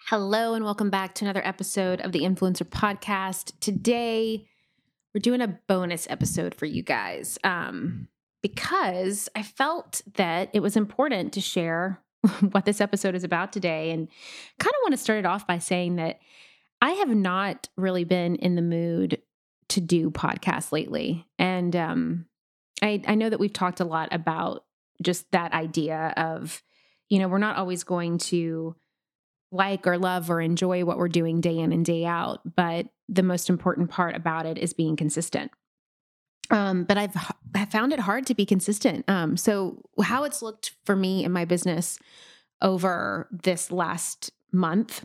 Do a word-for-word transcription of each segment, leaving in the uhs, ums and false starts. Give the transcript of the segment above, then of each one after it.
Hello, and welcome back to another episode of the Influencer Podcast. Today, we're doing a bonus episode for you guys um, because I felt that it was important to share what this episode is about today. And kind of want to start it off by saying that I have not really been in the mood to do podcasts lately. And um, I, I know that we've talked a lot about just that idea of, you know, we're not always going to like or love or enjoy what we're doing day in and day out. But the most important part about it is being consistent. Um, but I've I found it hard to be consistent. Um, so how it's looked for me in my business over this last month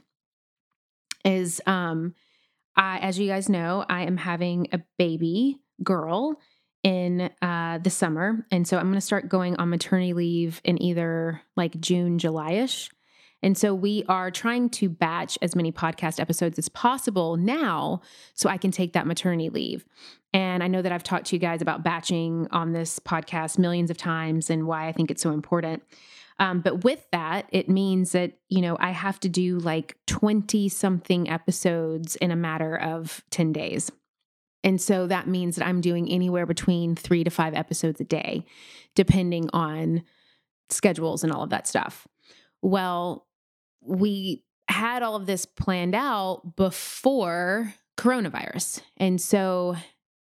is, um, I, as you guys know, I am having a baby girl in uh, the summer. And so I'm going to start going on maternity leave in either like June, July-ish. And so we are trying to batch as many podcast episodes as possible now so I can take that maternity leave. And I know that I've talked to you guys about batching on this podcast millions of times and why I think it's so important. Um, but with that, it means that, you know, I have to do like twenty something episodes in a matter of ten days. And so that means that I'm doing anywhere between three to five episodes a day, depending on schedules and all of that stuff. Well, we had all of this planned out before coronavirus. And so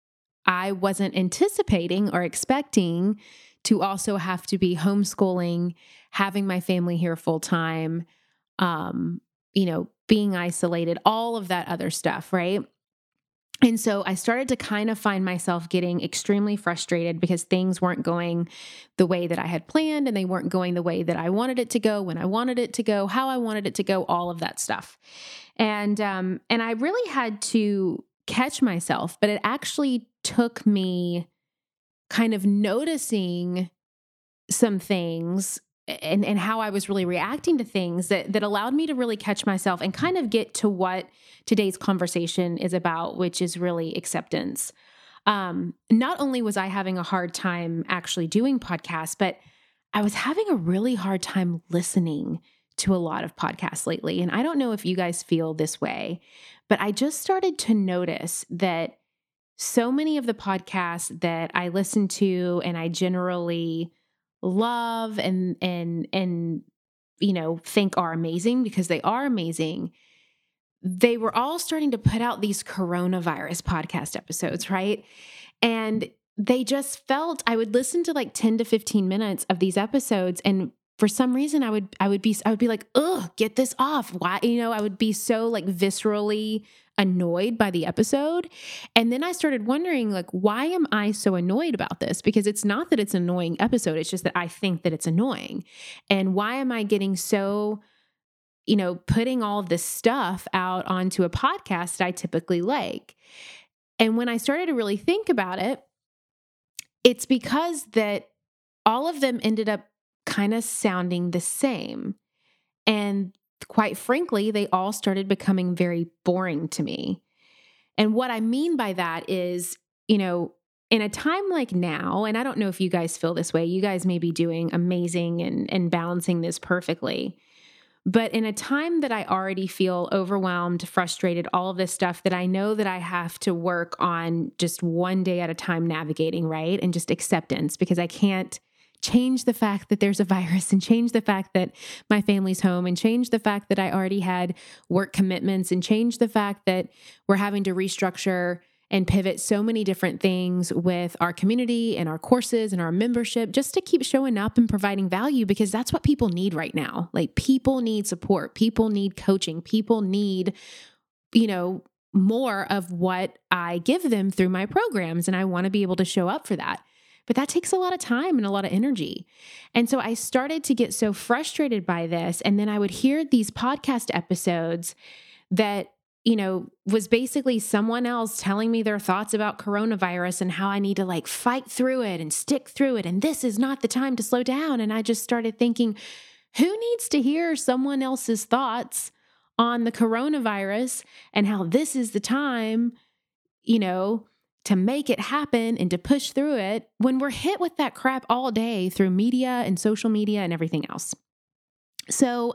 I wasn't anticipating or expecting to also have to be homeschooling, having my family here full time, um, you know, being isolated, all of that other stuff, right? And so I started to kind of find myself getting extremely frustrated because things weren't going the way that I had planned and they weren't going the way that I wanted it to go, when I wanted it to go, how I wanted it to go, all of that stuff. And um, and I really had to catch myself, but it actually took me kind of noticing some things and, and how I was really reacting to things that, that allowed me to really catch myself and kind of get to what today's conversation is about, which is really acceptance. Um, not only was I having a hard time actually doing podcasts, but I was having a really hard time listening to a lot of podcasts lately. And I don't know if you guys feel this way, but I just started to notice that so many of the podcasts that I listen to and I generally love and and and you know think are amazing because they are amazing, they were all starting to put out these coronavirus podcast episodes, right? And they just felt, I would listen to like ten to fifteen minutes of these episodes, and for some reason I would I would be I would be like, ugh, get this off. Why, you know, I would be so like viscerally annoyed by the episode. And then I started wondering, like, why am I so annoyed about this? Because it's not that it's an annoying episode, it's just that I think that it's annoying. And why am I getting so, you know, putting all of this stuff out onto a podcast that I typically like? And when I started to really think about it, it's because that all of them ended up kind of sounding the same. And quite frankly, they all started becoming very boring to me. And what I mean by that is, you know, in a time like now, and I don't know if you guys feel this way, you guys may be doing amazing and, and balancing this perfectly. But in a time that I already feel overwhelmed, frustrated, all of this stuff that I know that I have to work on just one day at a time navigating, right? And just acceptance, because I can't change the fact that there's a virus and change the fact that my family's home and change the fact that I already had work commitments and change the fact that we're having to restructure and pivot so many different things with our community and our courses and our membership just to keep showing up and providing value, because that's what people need right now. Like, people need support, people need coaching, people need, you know, more of what I give them through my programs. And I want to be able to show up for that. But that takes a lot of time and a lot of energy. And so I started to get so frustrated by this. And then I would hear these podcast episodes that, you know, was basically someone else telling me their thoughts about coronavirus and how I need to like fight through it and stick through it. And this is not the time to slow down. And I just started thinking, who needs to hear someone else's thoughts on the coronavirus and how this is the time, you know, to make it happen and to push through it when we're hit with that crap all day through media and social media and everything else. So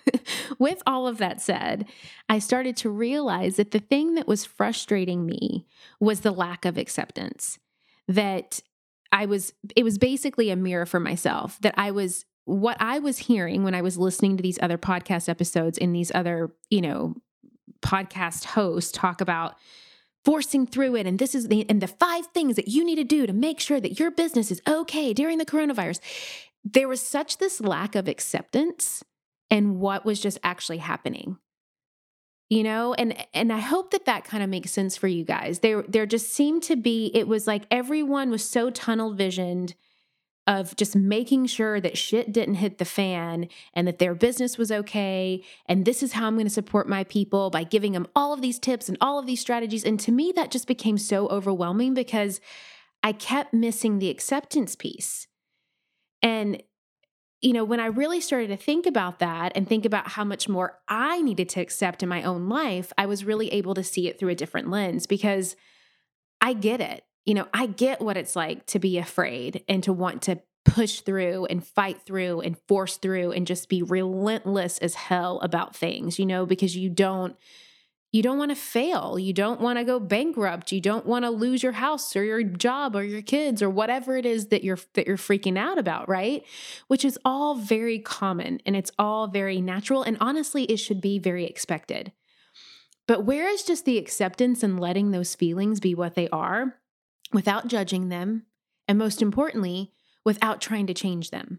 with all of that said, I started to realize that the thing that was frustrating me was the lack of acceptance. That I was, it was basically a mirror for myself, that I was, what I was hearing when I was listening to these other podcast episodes and these other, you know, podcast hosts talk about forcing through it. And this is the, and the five things that you need to do to make sure that your business is okay during the coronavirus. There was such this lack of acceptance and what was just actually happening, you know, and, and I hope that that kind of makes sense for you guys. There, there just seemed to be, it was like everyone was so tunnel visioned of just making sure that shit didn't hit the fan and that their business was okay. And this is how I'm going to support my people by giving them all of these tips and all of these strategies. And to me, that just became so overwhelming because I kept missing the acceptance piece. And, you know, when I really started to think about that and think about how much more I needed to accept in my own life, I was really able to see it through a different lens because I get it. You know, I get what it's like to be afraid and to want to push through and fight through and force through and just be relentless as hell about things, you know, because you don't, you don't want to fail. You don't want to go bankrupt. You don't want to lose your house or your job or your kids or whatever it is that you're, that you're freaking out about, right? Which is all very common and it's all very natural. And honestly, it should be very expected. But where is just the acceptance and letting those feelings be what they are without judging them, and most importantly, without trying to change them?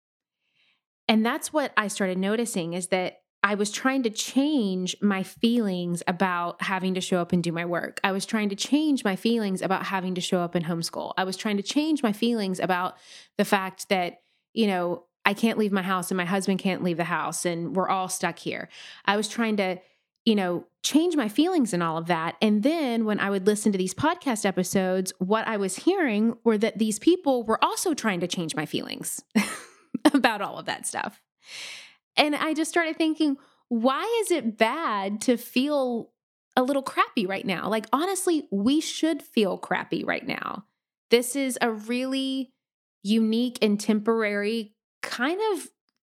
And that's what I started noticing is that I was trying to change my feelings about having to show up and do my work. I was trying to change my feelings about having to show up and homeschool. I was trying to change my feelings about the fact that, you know, I can't leave my house and my husband can't leave the house and we're all stuck here. I was trying to, you know, change my feelings and all of that. And then when I would listen to these podcast episodes, what I was hearing were that these people were also trying to change my feelings about all of that stuff. And I just started thinking, why is it bad to feel a little crappy right now? Like, honestly, we should feel crappy right now. This is a really unique and temporary, kind of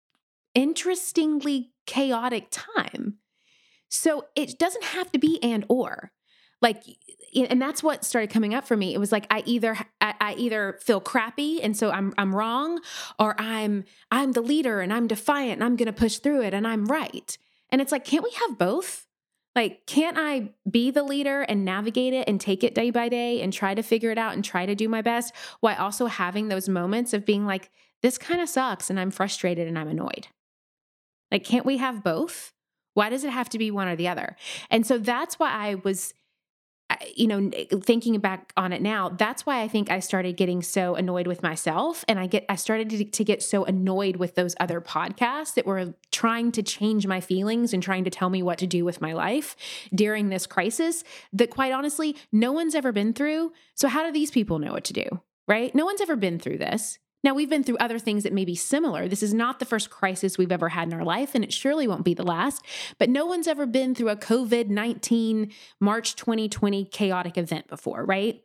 interestingly chaotic time. So it doesn't have to be and or. Like, and that's what started coming up for me. It was like I either I, I either feel crappy and so I'm I'm wrong, or I'm I'm the leader and I'm defiant and I'm going to push through it and I'm right. And it's like, can't we have both? Like, can't I be the leader and navigate it and take it day by day and try to figure it out and try to do my best while also having those moments of being like, this kind of sucks and I'm frustrated and I'm annoyed? Like, can't we have both? Why does it have to be one or the other? And so that's why I was, you know, thinking back on it now, that's why I think I started getting so annoyed with myself. And I get, I started to, to get so annoyed with those other podcasts that were trying to change my feelings and trying to tell me what to do with my life during this crisis that, quite honestly, no one's ever been through. So how do these people know what to do, right? No one's ever been through this. Now, we've been through other things that may be similar. This is not the first crisis we've ever had in our life, and it surely won't be the last. But no one's ever been through a COVID nineteen March twenty twenty chaotic event before, right?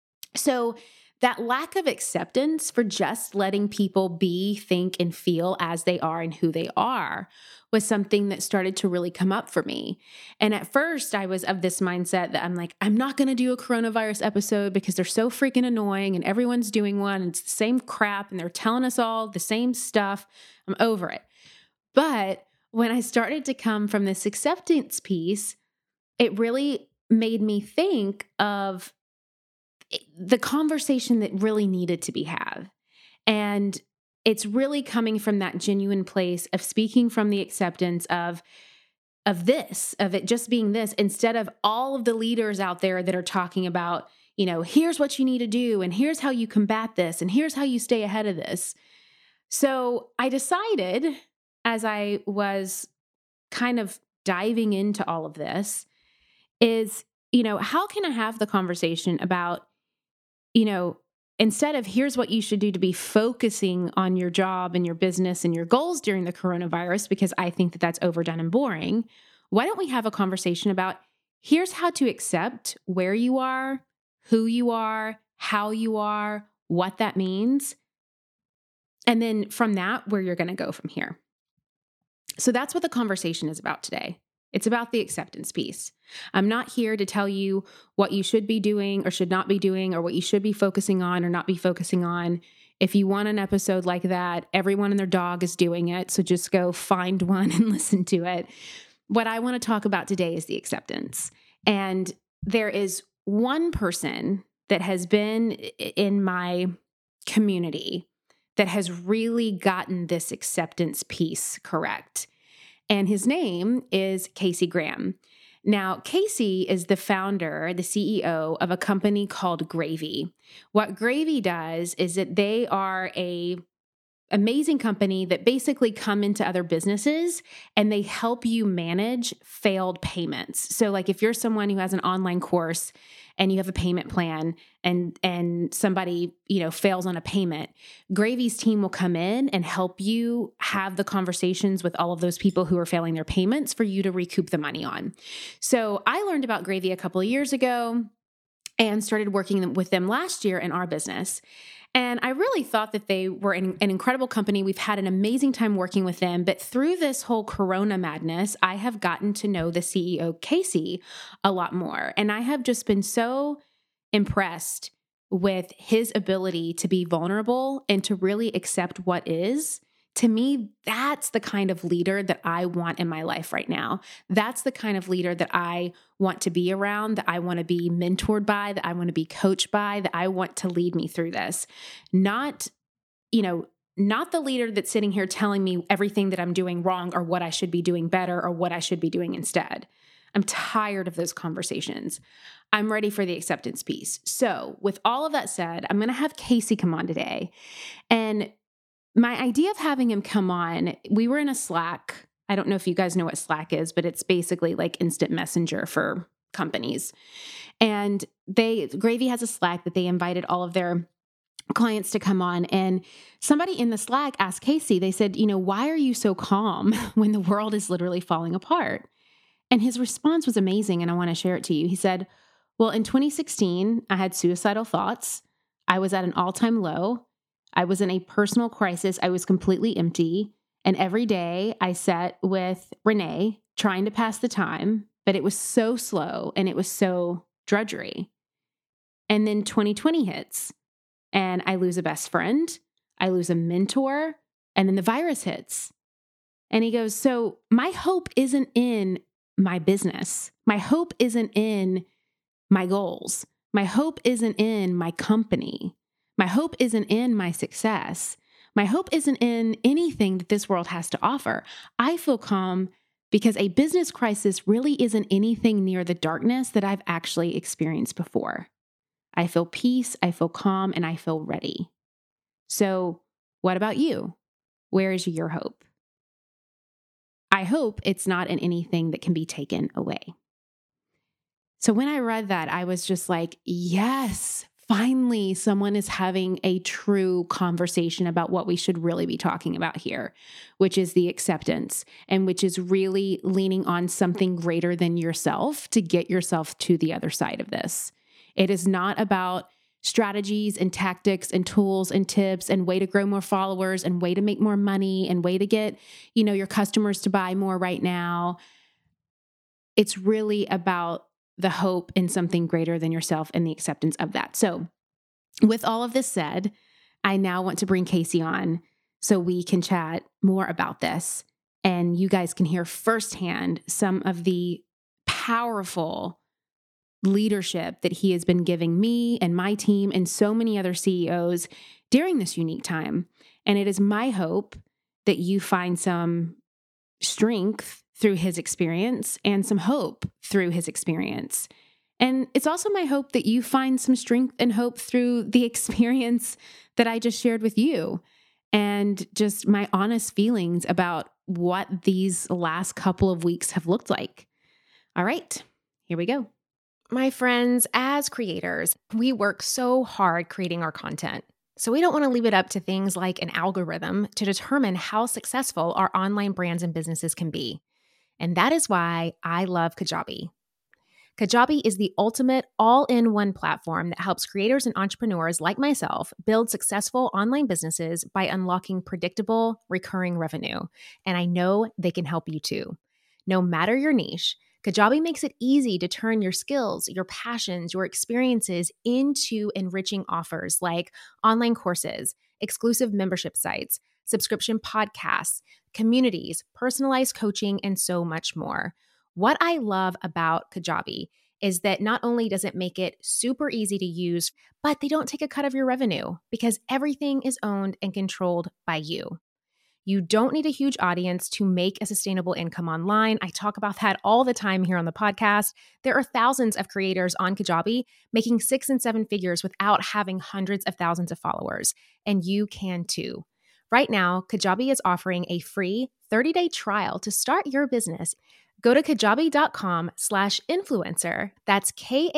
So that lack of acceptance for just letting people be, think, and feel as they are and who they are was something that started to really come up for me. And at first I was of this mindset that I'm like, I'm not going to do a coronavirus episode because they're so freaking annoying and everyone's doing one and it's the same crap and they're telling us all the same stuff. I'm over it. But when I started to come from this acceptance piece, it really made me think of the conversation that really needed to be had. And it's really coming from that genuine place of speaking from the acceptance of, of this, of it just being this, instead of all of the leaders out there that are talking about, you know, here's what you need to do, and here's how you combat this, and here's how you stay ahead of this. So I decided, as I was kind of diving into all of this, is, you know, how can I have the conversation about, you know, instead of here's what you should do to be focusing on your job and your business and your goals during the coronavirus, because I think that that's overdone and boring, why don't we have a conversation about here's how to accept where you are, who you are, how you are, what that means, and then from that, where you're going to go from here. So that's what the conversation is about today. It's about the acceptance piece. I'm not here to tell you what you should be doing or should not be doing, or what you should be focusing on or not be focusing on. If you want an episode like that, everyone and their dog is doing it. So just go find one and listen to it. What I want to talk about today is the acceptance. And there is one person that has been in my community that has really gotten this acceptance piece correct. And his name is Casey Graham. Now, Casey is the founder, the C E O of a company called Gravy. What Gravy does is that they are a amazing company that basically come into other businesses and they help you manage failed payments. So like if you're someone who has an online course and you have a payment plan and and somebody, you know, fails on a payment, Gravy's team will come in and help you have the conversations with all of those people who are failing their payments for you to recoup the money on. So I learned about Gravy a couple of years ago and started working with them last year in our business. And I really thought that they were an, an incredible company. We've had an amazing time working with them. But through this whole Corona madness, I have gotten to know the C E O, Casey, a lot more. And I have just been so impressed with his ability to be vulnerable and to really accept what is. To me, that's the kind of leader that I want in my life right now. That's the kind of leader that I want to be around, that I want to be mentored by, that I want to be coached by, that I want to lead me through this. Not, you know, not the leader that's sitting here telling me everything that I'm doing wrong or what I should be doing better or what I should be doing instead. I'm tired of those conversations. I'm ready for the acceptance piece. So with all of that said, I'm going to have Casey come on today. And my idea of having him come on, we were in a Slack. I don't know if you guys know what Slack is, but it's basically like instant messenger for companies. And they, Gravy has a Slack that they invited all of their clients to come on. And somebody in the Slack asked Casey, they said, you know, why are you so calm when the world is literally falling apart? And his response was amazing. And I want to share it to you. He said, well, in twenty sixteen, I had suicidal thoughts. I was at an all-time low. I was in a personal crisis. I was completely empty. And every day I sat with Renee trying to pass the time, but it was so slow and it was so drudgery. And then twenty twenty hits and I lose a best friend. I lose a mentor. And then the virus hits. And he goes, so my hope isn't in my business. My hope isn't in my goals. My hope isn't in my company. My hope isn't in my success. My hope isn't in anything that this world has to offer. I feel calm because a business crisis really isn't anything near the darkness that I've actually experienced before. I feel peace, I feel calm, and I feel ready. So, what about you? Where is your hope? I hope it's not in anything that can be taken away. So when I read that, I was just like, yes, finally, someone is having a true conversation about what we should really be talking about here, which is the acceptance, and which is really leaning on something greater than yourself to get yourself to the other side of this. It is not about strategies and tactics and tools and tips and way to grow more followers and way to make more money and way to get, you know, your customers to buy more right now. It's really about the hope in something greater than yourself and the acceptance of that. So with all of this said, I now want to bring Casey on so we can chat more about this and you guys can hear firsthand some of the powerful leadership that he has been giving me and my team and so many other C E Os during this unique time. And it is my hope that you find some strength through his experience and some hope through his experience. And it's also my hope that you find some strength and hope through the experience that I just shared with you and just my honest feelings about what these last couple of weeks have looked like. All right, here we go. My friends, as creators, we work so hard creating our content. So we don't want to leave it up to things like an algorithm to determine how successful our online brands and businesses can be. And that is why I love Kajabi. Kajabi is the ultimate all-in-one platform that helps creators and entrepreneurs like myself build successful online businesses by unlocking predictable, recurring revenue. And I know they can help you too. No matter your niche, Kajabi makes it easy to turn your skills, your passions, your experiences into enriching offers like online courses, exclusive membership sites, subscription podcasts, communities, personalized coaching, and so much more. What I love about Kajabi is that not only does it make it super easy to use, but they don't take a cut of your revenue because everything is owned and controlled by you. You don't need a huge audience to make a sustainable income online. I talk about that all the time here on the podcast. There are thousands of creators on Kajabi making six and seven figures without having hundreds of thousands of followers, and you can too. Right now, Kajabi is offering a free thirty-day trial to start your business. Go to kajabi.com slash influencer. That's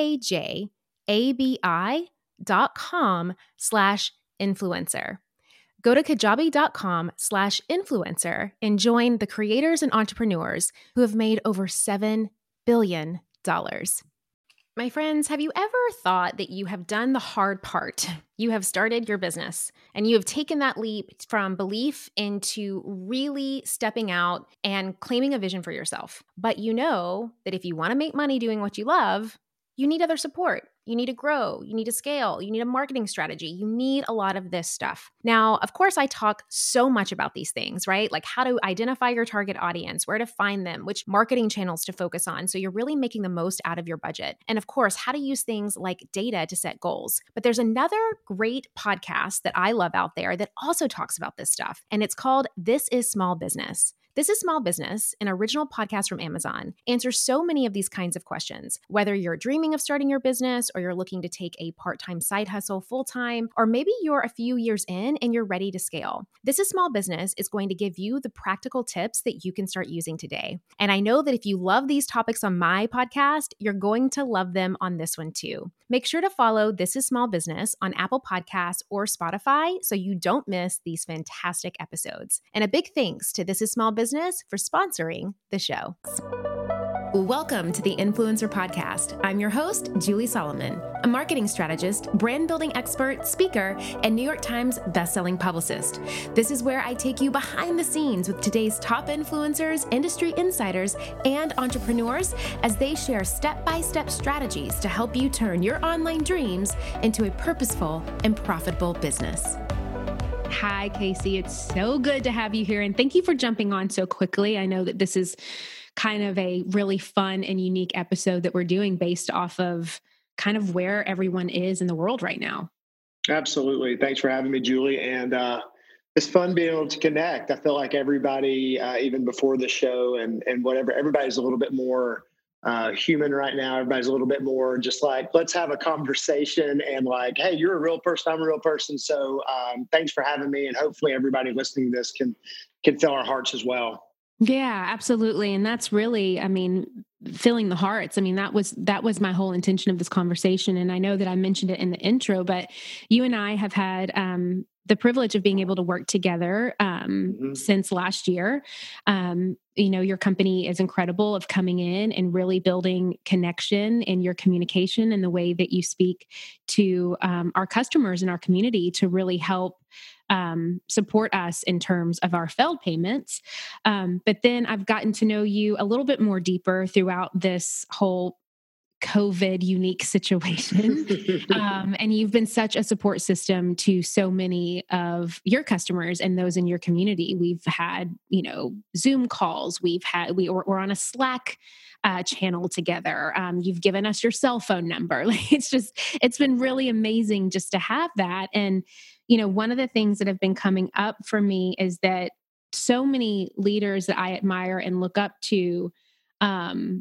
K-A-J-A-B-I dot com slash influencer. Go to kajabi.com slash influencer and join the creators and entrepreneurs who have made over seven billion dollars. My friends, have you ever thought that you have done the hard part? You have started your business and you have taken that leap from belief into really stepping out and claiming a vision for yourself. But you know that if you want to make money doing what you love, you need other support. You need to grow. You need to scale. You need a marketing strategy. You need a lot of this stuff. Now, of course, I talk so much about these things, right? Like how to identify your target audience, where to find them, which marketing channels to focus on. So you're really making the most out of your budget. And of course, how to use things like data to set goals. But there's another great podcast that I love out there that also talks about this stuff. And it's called This is Small Business. This is Small Business, an original podcast from Amazon, answers so many of these kinds of questions. Whether you're dreaming of starting your business or you're looking to take a part-time side hustle full-time, or maybe you're a few years in and you're ready to scale. This is Small Business is going to give you the practical tips that you can start using today. And I know that if you love these topics on my podcast, you're going to love them on this one too. Make sure to follow This is Small Business on Apple Podcasts or Spotify so you don't miss these fantastic episodes. And a big thanks to This is Small Business for sponsoring the show. Welcome to the Influencer Podcast. I'm your host, Julie Solomon, a marketing strategist, brand building expert, speaker, and New York Times bestselling publicist. This is where I take you behind the scenes with today's top influencers, industry insiders, and entrepreneurs as they share step-by-step strategies to help you turn your online dreams into a purposeful and profitable business. Hi, Casey. It's so good to have you here. And thank you for jumping on so quickly. I know that this is kind of a really fun and unique episode that we're doing based off of kind of where everyone is in the world right now. Absolutely. Thanks for having me, Julie. And uh, it's fun being able to connect. I feel like everybody, uh, even before the show and, and whatever, everybody's a little bit more Uh, human right now. Everybody's a little bit more just like, let's have a conversation and like, hey, you're a real person. I'm a real person. So um, thanks for having me. And hopefully everybody listening to this can, can fill our hearts as well. Yeah, absolutely. And that's really, I mean, filling the hearts. I mean, that was, that was my whole intention of this conversation. And I know that I mentioned it in the intro, but you and I have had, um, the privilege of being able to work together um, mm-hmm. since last year. Um, you know, your company is incredible of coming in and really building connection in your communication and the way that you speak to um, our customers and our community to really help um, support us in terms of our failed payments. Um, but then I've gotten to know you a little bit more deeper throughout this whole COVID unique situation. um, and you've been such a support system to so many of your customers and those in your community. We've had, you know, Zoom calls. We've had, we, we're, we're on a Slack uh, channel together. Um, you've given us your cell phone number. Like it's just, it's been really amazing just to have that. And, you know, one of the things that have been coming up for me is that so many leaders that I admire and look up to, um,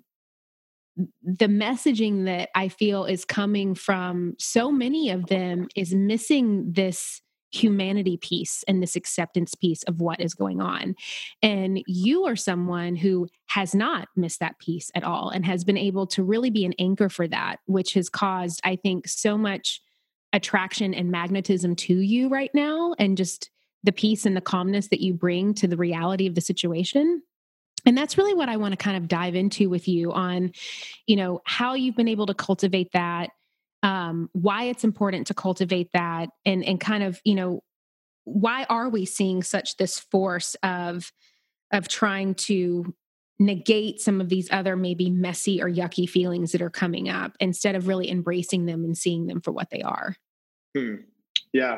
the messaging that I feel is coming from so many of them is missing this humanity piece and this acceptance piece of what is going on. And you are someone who has not missed that piece at all and has been able to really be an anchor for that, which has caused, I think, so much attraction and magnetism to you right now. And just the peace and the calmness that you bring to the reality of the situation. And that's really what I want to kind of dive into with you on, you know, how you've been able to cultivate that, um, why it's important to cultivate that, and and kind of, you know, why are we seeing such this force of of trying to negate some of these other maybe messy or yucky feelings that are coming up instead of really embracing them and seeing them for what they are. Hmm. Yeah.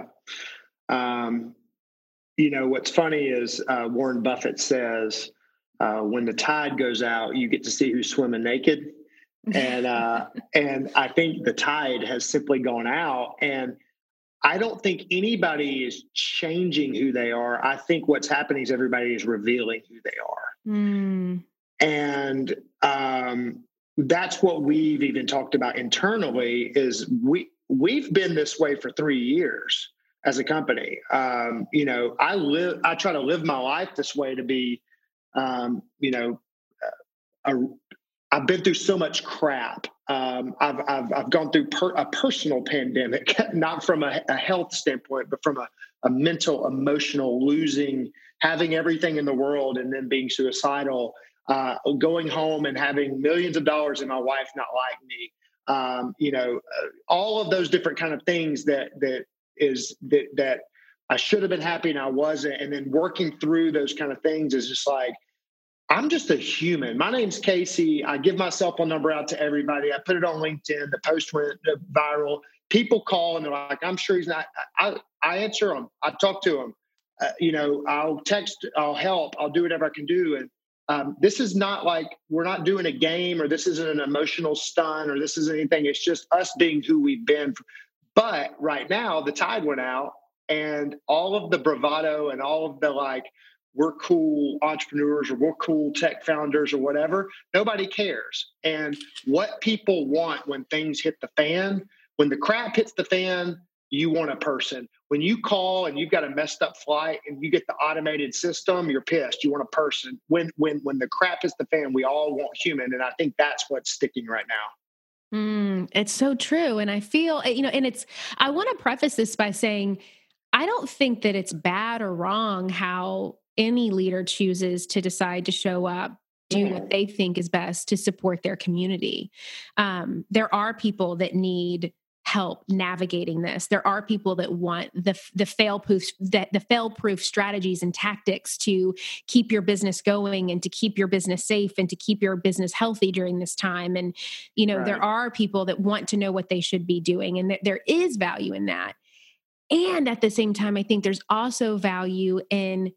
Um, you know, what's funny is uh, Warren Buffett says, uh, when the tide goes out, you get to see who's swimming naked. And, uh, and I think the tide has simply gone out, and I don't think anybody is changing who they are. I think what's happening is everybody is revealing who they are. Mm. And um, that's what we've even talked about internally is we, we've been this way for three years as a company. Um, you know, I live, I try to live my life this way to be, um, you know, a, I've been through so much crap. Um, I've, I've, I've gone through per, a personal pandemic, not from a, a health standpoint, but from a, a mental, emotional, losing, having everything in the world and then being suicidal, uh, going home and having millions of dollars and my wife not like me. Um, you know, uh, all of those different kind of things that, that is that, that I should have been happy and I wasn't. And then working through those kind of things is just like, I'm just a human. My name's Casey. I give my cell phone number out to everybody. I put it on LinkedIn. The post went viral. People call and they're like, I'm sure he's not. I, I answer them. I talk to them. Uh, you know, I'll text, I'll help, I'll do whatever I can do. And um, this is not like, we're not doing a game, or this isn't an emotional stun, or this isn't anything. It's just us being who we've been. But right now the tide went out, and all of the bravado and all of the like, we're cool entrepreneurs or we're cool tech founders or whatever, nobody cares. And what people want when things hit the fan, when the crap hits the fan, you want a person. When you call and you've got a messed up flight and you get the automated system, you're pissed. You want a person. When when when the crap hits the fan, we all want human. And I think that's what's sticking right now. Mm, it's so true. And I feel, you know, and it's, I want to preface this by saying, I don't think that it's bad or wrong how any leader chooses to decide to show up, do what they think is best to support their community. Um, there are people that need help navigating this. There are people that want the the fail-proof that the fail-proof strategies and tactics to keep your business going and to keep your business safe and to keep your business healthy during this time. And you know, right. There are people that want to know what they should be doing, and th- there is value in that. And at the same time, I think there's also value in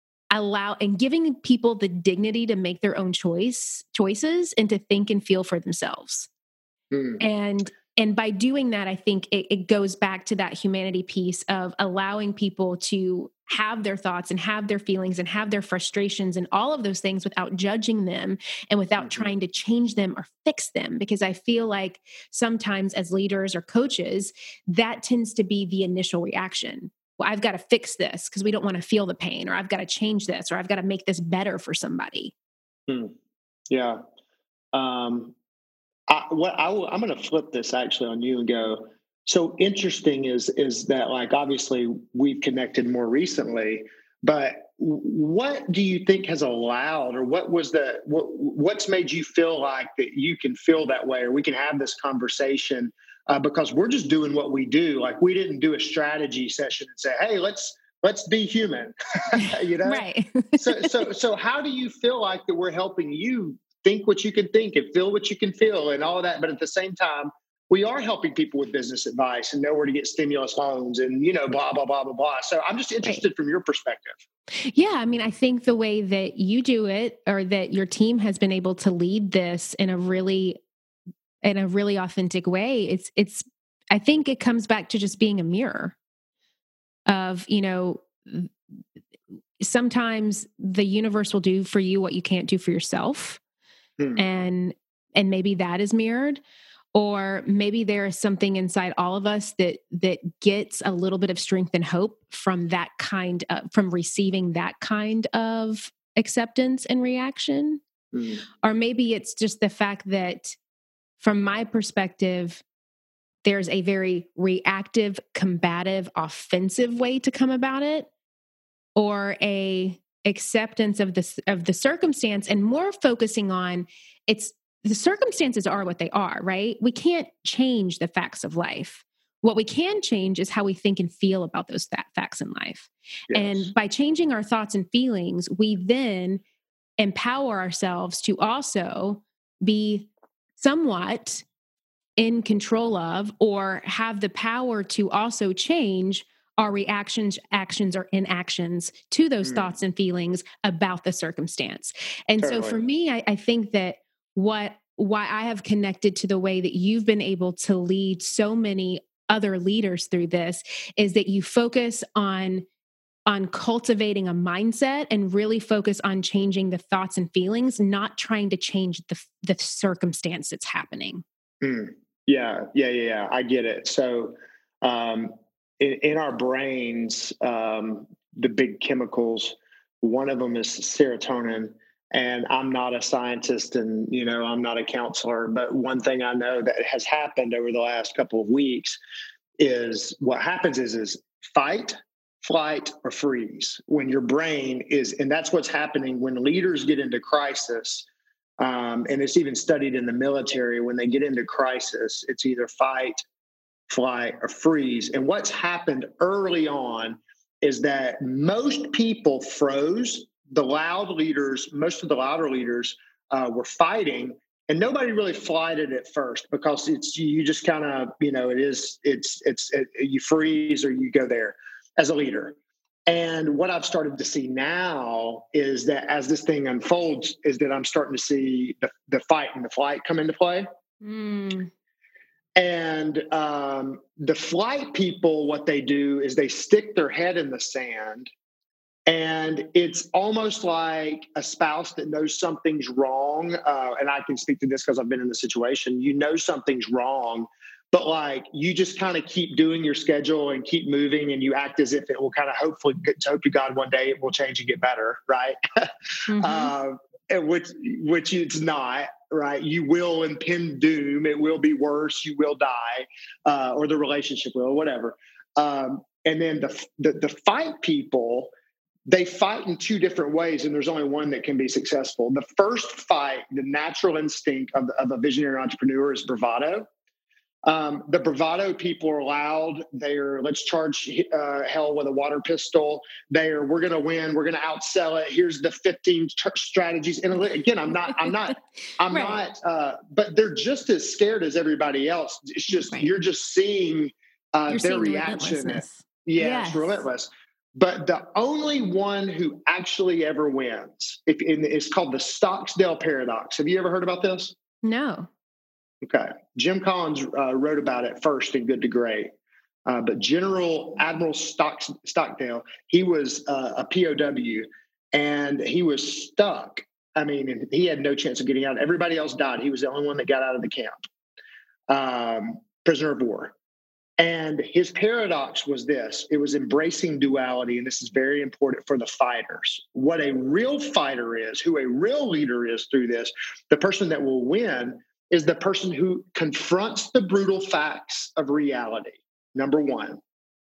allow and giving people the dignity to make their own choice choices and to think and feel for themselves. Mm. And and by doing that, I think it, it goes back to that humanity piece of allowing people to have their thoughts and have their feelings and have their frustrations and all of those things without judging them and without mm-hmm. trying to change them or fix them. Because I feel like sometimes as leaders or coaches, that tends to be the initial reaction. Well, I've got to fix this because we don't want to feel the pain, or I've got to change this, or I've got to make this better for somebody. Hmm. Yeah. Um, I, what I will, I'm going to flip this actually on you and go, so interesting is, is that like, obviously we've connected more recently, but what do you think has allowed, or what was the, what, what's made you feel like that you can feel that way, or we can have this conversation? Uh, because we're just doing what we do. Like we didn't do a strategy session and say, "Hey, let's let's be human," you know. Right. so so so how do you feel like that we're helping you think what you can think and feel what you can feel and all of that? But at the same time, we are helping people with business advice and know where to get stimulus loans and you know blah blah blah blah blah. So I'm just interested right. from your perspective. Yeah, I mean, I think the way that you do it, or that your team has been able to lead this in a really in a really authentic way, it's, it's, I think it comes back to just being a mirror of, you know, sometimes the universe will do for you what you can't do for yourself. Hmm. And, and maybe that is mirrored, or maybe there is something inside all of us that, that gets a little bit of strength and hope from that kind of, from receiving that kind of acceptance and reaction. Hmm. Or maybe it's just the fact that, from my perspective, there's a very reactive, combative, offensive way to come about it, or a acceptance of this of the circumstance and more focusing on it's the circumstances are what they are, right? We can't change the facts of life. What we can change is how we think and feel about those facts in life. Yes. And by changing our thoughts and feelings, we then empower ourselves to also be somewhat in control of or have the power to also change our reactions, actions, or inactions to those mm. thoughts and feelings about the circumstance. And totally. So for me, I, I think that what why I have connected to the way that you've been able to lead so many other leaders through this is that you focus on on cultivating a mindset and really focus on changing the thoughts and feelings, not trying to change the the circumstance that's happening. Mm. Yeah, yeah, yeah, yeah. I get it. So um, in, in our brains, um, the big chemicals, one of them is serotonin. And I'm not a scientist and, you know, I'm not a counselor, but one thing I know that has happened over the last couple of weeks is what happens is, is fight, flight, or freeze when your brain is, and that's what's happening when leaders get into crisis. Um, and it's even studied in the military. When they get into crisis, it's either fight, flight, or freeze. And what's happened early on is that most people froze. The loud leaders, most of the louder leaders uh, were fighting, and nobody really flighted at first because it's you just kind of, you know, it is, it's, it's, it, you freeze or you go there as a leader. And what I've started to see now is that as this thing unfolds, is that I'm starting to see the, the fight and the flight come into play. Mm. And um, the flight people, what they do is they stick their head in the sand. And it's almost like a spouse that knows something's wrong. Uh, and I can speak to this because I've been in the situation. You know something's wrong, but like you just kind of keep doing your schedule and keep moving, and you act as if it will kind of hopefully get to hope to God one day it will change and get better, right? Mm-hmm. uh, which which it's not, right? You will impend doom. It will be worse. You will die, uh, or the relationship will, or whatever. Um, and then the the, the fight people. They fight in two different ways, and there's only one that can be successful. The first fight, the natural instinct of, of a visionary entrepreneur is bravado. Um, the bravado people are loud. They're, let's charge uh, hell with a water pistol. They're, we're going to win. We're going to outsell it. Here's the fifteen t- strategies. And again, I'm not, I'm not, I'm right. not, uh, but they're just as scared as everybody else. It's just, right. you're just seeing uh, their seeing reaction. Yeah, yes. It's relentless. But the only one who actually ever wins, if in, it's called the Stocksdale paradox. Have you ever heard about this? No. Okay. Jim Collins uh, wrote about it first in Good to Great. Uh, but General Admiral Stocks, Stockdale, he was uh, a P O W, and he was stuck. I mean, he had no chance of getting out. Everybody else died. He was the only one that got out of the camp. Um, prisoner of war. And his paradox was this. It was embracing duality, and this is very important for the fighters. What a real fighter is, who a real leader is through this, the person that will win is the person who confronts the brutal facts of reality. Number one,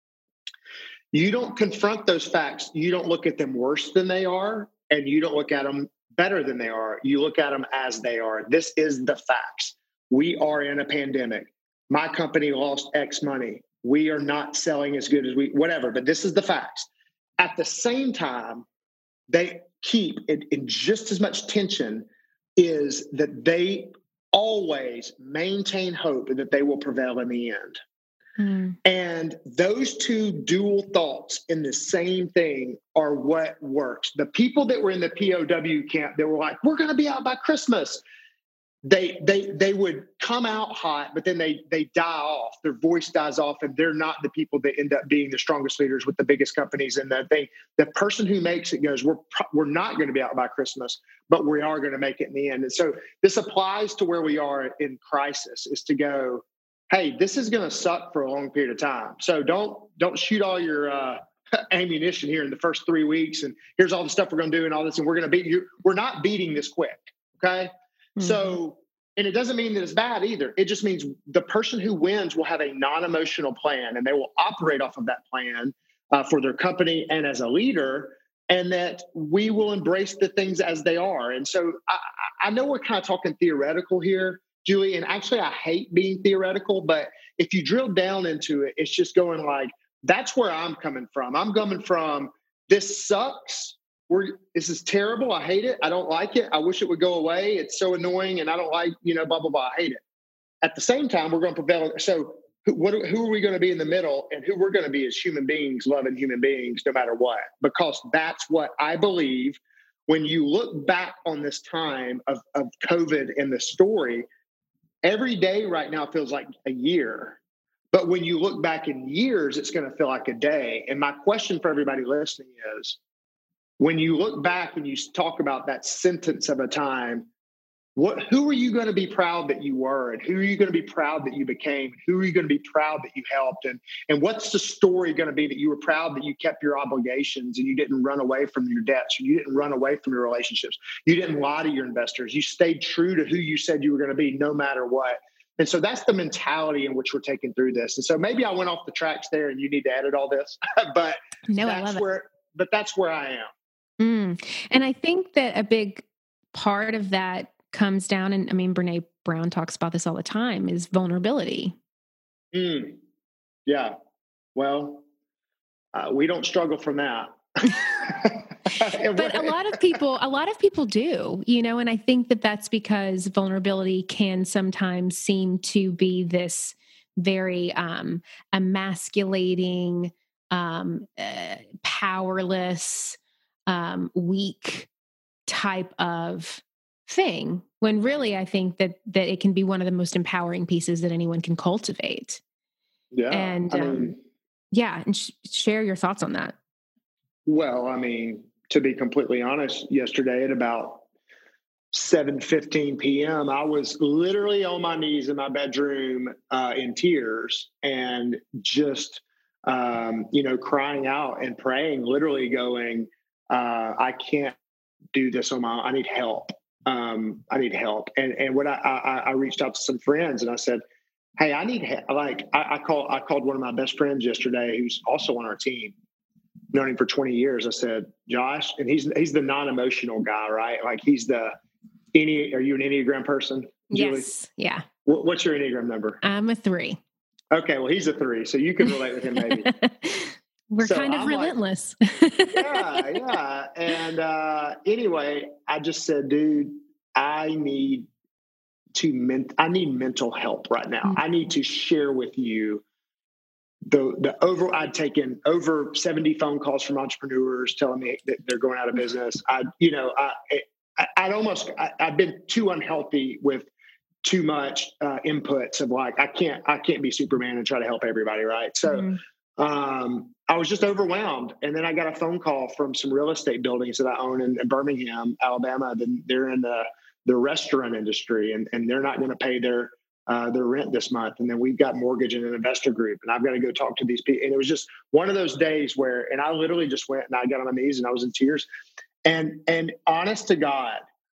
you don't confront those facts. You don't look at them worse than they are, and you don't look at them better than they are. You look at them as they are. This is the facts. We are in a pandemic. My company lost X money. We are not selling as good as we, whatever, but this is the facts. At the same time, they keep in, in just as much tension is that they always maintain hope that they will prevail in the end. Mm. And those two dual thoughts in the same thing are what works. The people that were in the P O W camp that were like, we're going to be out by Christmas. They they they would come out hot, but then they they die off. Their voice dies off, and they're not the people that end up being the strongest leaders with the biggest companies. And the thing, the person who makes it goes, we're we're not going to be out by Christmas, but we are going to make it in the end. And so this applies to where we are in crisis, is to go, hey, this is going to suck for a long period of time. So don't don't shoot all your uh, ammunition here in the first three weeks. And here's all the stuff we're going to do and all this, and we're going to beat you. We're not beating this quick, okay? Mm-hmm. So, and it doesn't mean that it's bad either. It just means the person who wins will have a non-emotional plan, and they will operate off of that plan uh, for their company and as a leader. and that we will embrace the things as they are. And so I, I know we're kind of talking theoretical here, Julie, and actually I hate being theoretical, but if you drill down into it, it's just going like, that's where I'm coming from. I'm coming from, this sucks. We're, this is terrible. I hate it. I don't like it. I wish it would go away. It's so annoying and I don't like, you know, blah, blah, blah. I hate it. At the same time, we're going to prevail. So who, what, who are we going to be in the middle, and who we're going to be as human beings, loving human beings, no matter what? Because that's what I believe. When you look back on this time of, of COVID and the story, every day right now feels like a year. But when you look back in years, it's going to feel like a day. And my question for everybody listening is, when you look back and you talk about that sentence of a time, what, who are you going to be proud that you were? And who are you going to be proud that you became? Who are you going to be proud that you helped? And, and what's the story going to be that you were proud that you kept your obligations and you didn't run away from your debts? You didn't run away from your relationships. You didn't lie to your investors. You stayed true to who you said you were going to be no matter what. And so that's the mentality in which we're taking through this. And so maybe I went off the tracks there and you need to edit all this, but no, that's I love where, it. but that's where I am. Mm. And I think that a big part of that comes down, and I mean, Brene Brown talks about this all the time, is vulnerability. Mm. Yeah. Well, uh, we don't struggle from that. But a lot of people, a lot of people do, you know, and I think that that's because vulnerability can sometimes seem to be this very um, emasculating, um, uh, powerless, um, weak type of thing, when really I think that that it can be one of the most empowering pieces that anyone can cultivate. Yeah. And I um, mean, yeah, and sh- share your thoughts on that. Well, I mean, to be completely honest, yesterday at about seven fifteen p.m., I was literally on my knees in my bedroom uh, in tears and just, um, you know, crying out and praying, literally going, uh, I can't do this on my own. I need help. Um, I need help. And and when I, I, I reached out to some friends and I said, hey, I need help. Like I, I, call, I called one of my best friends yesterday who's also on our team. Known him for twenty years. I said, Josh, and he's he's the non-emotional guy, right? Like he's the any. Are you an Enneagram person, Julie? Yes. Yeah. What, what's your Enneagram number? I'm a three. Okay, well, he's a three, so you can relate with him, maybe. We're So kind of I'm relentless. Like, yeah, yeah. And uh, anyway, I just said, dude, I need to men- I need mental help right now. Mm-hmm. I need to share with you. The the over I'd taken over seventy phone calls from entrepreneurs telling me that they're going out of business. I you know I, I I'd almost I, I've been too unhealthy with too much uh, inputs of like I can't I can't be Superman and try to help everybody, right? So mm-hmm. um, I was just overwhelmed, and then I got a phone call from some real estate buildings that I own in, in Birmingham, Alabama. Then they're in the the restaurant industry, and and they're not going to pay their Uh, their rent this month. And then we've got mortgage and an investor group, and I've got to go talk to these people. And it was just one of those days where, and I literally just went and I got on my knees and I was in tears. And, and honest to God,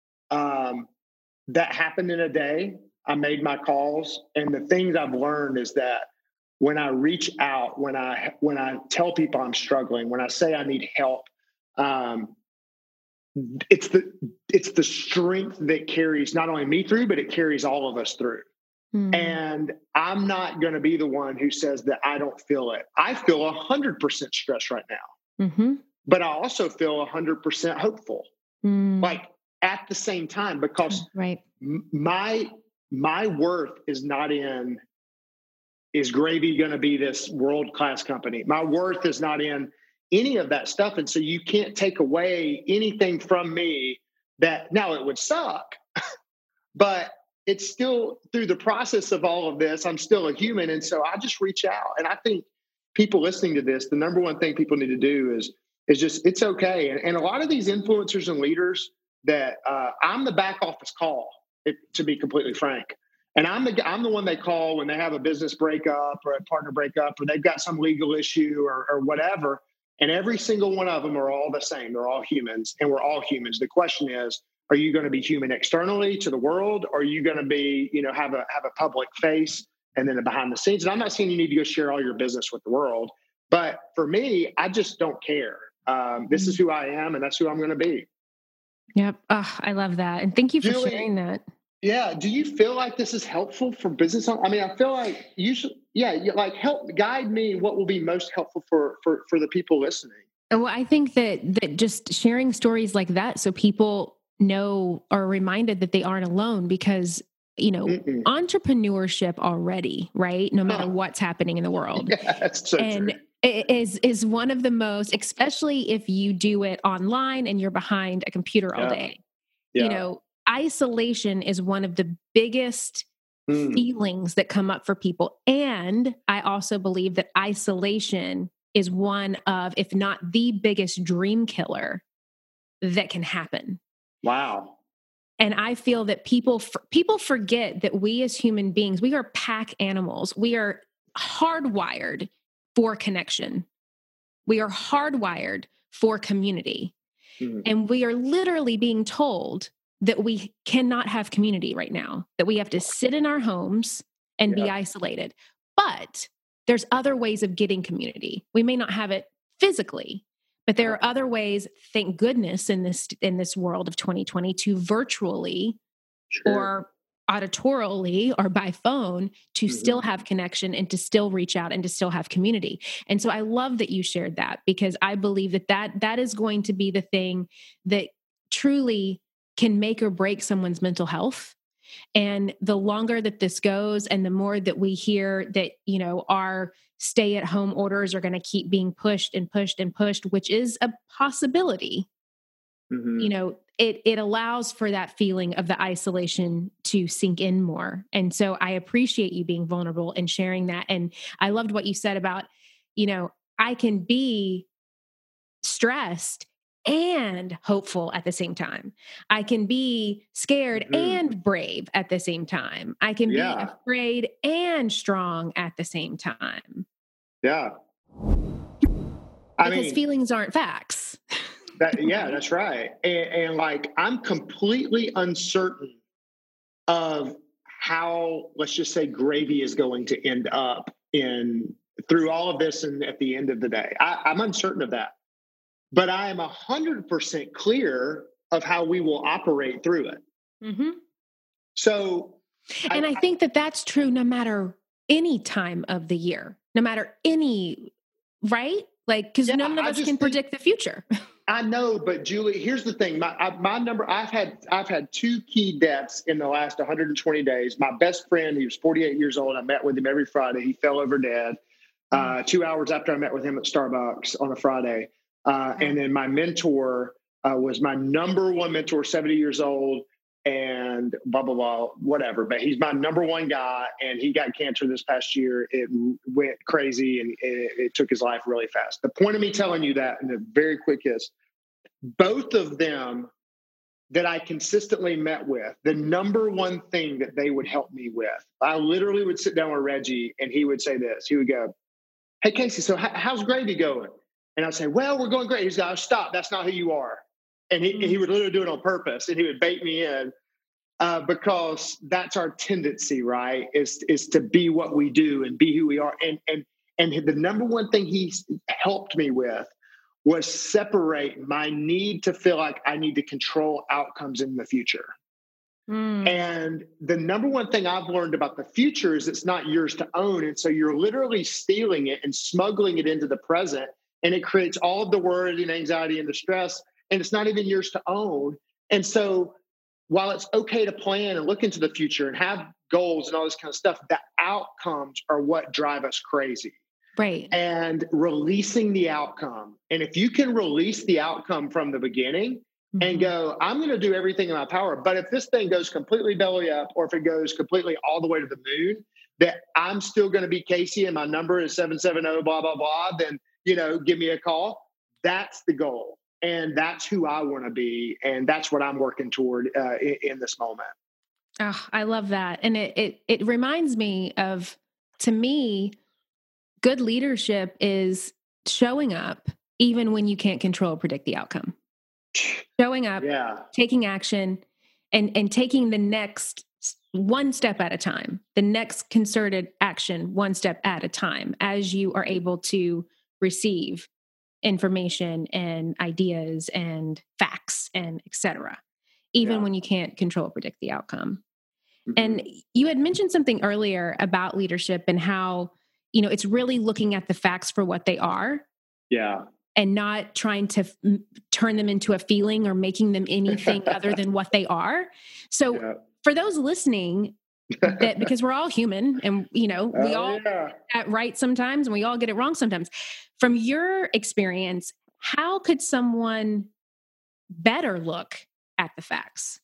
um, that happened in a day. I made my calls, and the things I've learned is that when I reach out, when I, when I tell people I'm struggling, when I say I need help, um, it's the, it's the strength that carries not only me through, but it carries all of us through. Mm. And I'm not going to be the one who says that I don't feel it. I feel one hundred percent stress right now, mm-hmm. but I also feel one hundred percent hopeful, mm. like at the same time, because right. m- my my worth is not in, is Gravy going to be this world-class company? My worth is not in any of that stuff. And so you can't take away anything from me that, now it would suck, but it's still through the process of all of this, I'm still a human. And so I just reach out. And I think people listening to this, the number one thing people need to do is, is just, it's okay. And, and a lot of these influencers and leaders that uh, I'm the back office call, if, to be completely frank. And I'm the, I'm the one they call when they have a business breakup or a partner breakup, or they've got some legal issue or, or whatever. And every single one of them are all the same. They're all humans, and we're all humans. The question is, are you going to be human externally to the world? Or are you going to be, you know, have a have a public face and then a behind the scenes? And I'm not saying you need to go share all your business with the world, but for me, I just don't care. Um, this is who I am, and that's who I'm going to be. Yep. Oh, I love that. And thank you for Julie, sharing that. Yeah. Do you feel like this is helpful for business? I mean, I feel like you should, yeah, you, like help guide me what will be most helpful for, for, for the people listening. Well, I think that, that just sharing stories like that, so people know, are reminded that they aren't alone, because, you know, Mm-mm. entrepreneurship already, right? No matter oh. what's happening in the world. Yeah, that's so and true. It is, is one of the most, especially if you do it online and you're behind a computer all yeah. day, yeah. you know, isolation is one of the biggest mm. feelings that come up for people. And I also believe that isolation is one of, if not the biggest dream killer that can happen. Wow. And I feel that people, people forget that we as human beings, we are pack animals. We are hardwired for connection. We are hardwired for community. Mm-hmm. And we are literally being told that we cannot have community right now, that we have to sit in our homes and yeah. be isolated. But there's other ways of getting community. We may not have it physically, but there are other ways, thank goodness, in this in this world of twenty twenty, to virtually sure. or auditorially or by phone to mm-hmm. still have connection and to still reach out and to still have community. And so I love that you shared that, because I believe that that, that is going to be the thing that truly can make or break someone's mental health. And the longer that this goes, and the more that we hear that, you know, our stay at home orders are going to keep being pushed and pushed and pushed, which is a possibility, mm-hmm. you know, it, it allows for that feeling of the isolation to sink in more. And so I appreciate you being vulnerable and sharing that. And I loved what you said about, you know, I can be stressed and hopeful at the same time. I can be scared mm-hmm. and brave at the same time. I can yeah. be afraid and strong at the same time. Yeah. I because mean, feelings aren't facts. that, yeah, that's right. And, and like, I'm completely uncertain of how, let's just say, gravy is going to end up in through all of this. And at the end of the day, I, I'm uncertain of that. But I am one hundred percent clear of how we will operate through it. Mm-hmm. So. And I, I think that that's true no matter any time of the year, no matter any, right? Like, because yeah, none of us can think, predict the future. I know, but Julie, here's the thing. My I, my number, I've had I've had two key deaths in the last one hundred twenty days. My best friend, he was forty-eight years old. I met with him every Friday. He fell over dead uh, two hours after I met with him at Starbucks on a Friday. Uh, and then my mentor uh, was my number one mentor, seventy years old, and blah, blah, blah, whatever. But he's my number one guy, and he got cancer this past year. It went crazy, and it, it took his life really fast. The point of me telling you that in a very quick is, both of them that I consistently met with, the number one thing that they would help me with, I literally would sit down with Reggie, and he would say this. He would go, "Hey, Casey, so how, how's gravy going?" And I'd say, "Well, we're going great." He's like, "Stop, that's not who you are." And he, he would literally do it on purpose, and he would bait me in uh, because that's our tendency, right? Is is to be what we do and be who we are. And and and the number one thing he helped me with was separate my need to feel like I need to control outcomes in the future. Mm. And the number one thing I've learned about the future is it's not yours to own. And so you're literally stealing it and smuggling it into the present. And it creates all of the worry and anxiety and the stress, and it's not even yours to own. And so while it's okay to plan and look into the future and have goals and all this kind of stuff, the outcomes are what drive us crazy. Right. And releasing the outcome. And if you can release the outcome from the beginning mm-hmm. and go, I'm going to do everything in my power, but if this thing goes completely belly up, or if it goes completely all the way to the moon, that I'm still going to be Casey and my number is seven seven zero, blah, blah, blah, then you know, give me a call. That's the goal. And that's who I want to be. And that's what I'm working toward uh, in, in this moment. Oh, I love that. And it, it, it reminds me of, to me, good leadership is showing up even when you can't control or predict the outcome. Showing up, yeah. taking action, and, and taking the next one step at a time, the next concerted action, one step at a time, as you are able to receive information and ideas and facts and et cetera, even Yeah. when you can't control or predict the outcome. Mhm. And you had mentioned something earlier about leadership and how, you know, it's really looking at the facts for what they are Yeah. and not trying to f- m- turn them into a feeling or making them anything other than what they are. So Yeah. for those listening, that because we're all human and, you know, we Oh, all yeah. get it right sometimes and we all get it wrong sometimes. From your experience, how could someone better look at the facts?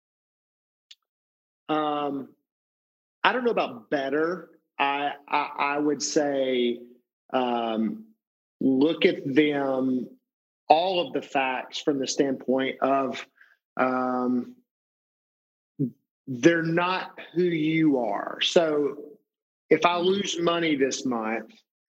Um, I don't know about better. I I, I would say um, look at them, all of the facts from the standpoint of um, they're not who you are. So if I lose money this month,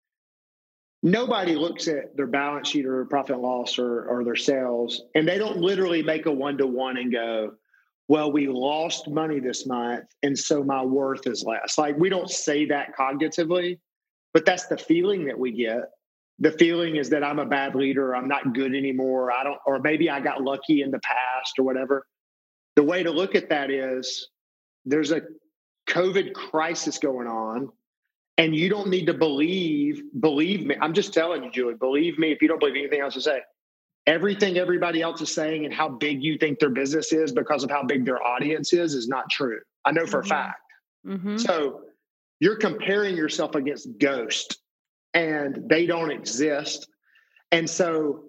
nobody looks at their balance sheet or profit and loss or, or their sales, and they don't literally make a one to one and go, well, we lost money this month, and so my worth is less. Like, we don't say that cognitively, but that's the feeling that we get. The feeling is that I'm a bad leader, I'm not good anymore, I don't, or maybe I got lucky in the past or whatever. The way to look at that is there's a COVID crisis going on, and you don't need to believe, believe me. I'm just telling you, Julie, believe me if you don't believe anything else to say. Everything everybody else is saying and how big you think their business is because of how big their audience is is not true. I know for Mhm. a fact. Mm-hmm. So you're comparing yourself against ghosts, and they don't exist. And so